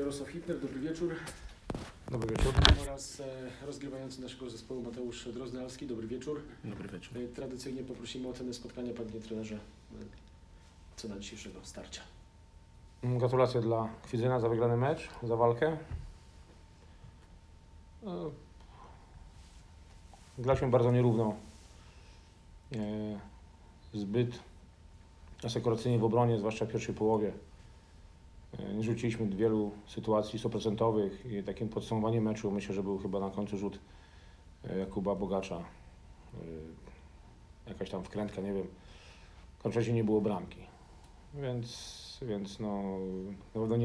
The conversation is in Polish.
Jarosław Hitler, dobry wieczór. Dobry wieczór. Oraz rozgrywający naszego zespołu Mateusz Drozdalski, dobry wieczór. Dobry wieczór. Tradycyjnie poprosimy o ocenę spotkania, panie trenerze, cena dzisiejszego starcia. Gratulacje dla Kwidzyna za wygrany mecz, za walkę. Graliśmy bardzo nierówno. Zbyt asekuracyjnie w obronie, zwłaszcza w pierwszej połowie. Nie rzuciliśmy wielu sytuacji 100% i takim podsumowaniem meczu myślę, że był chyba na końcu rzut Jakuba Bogacza. Jakaś tam wkrętka, nie wiem. W końcu nie było bramki. Więc no, na pewno nie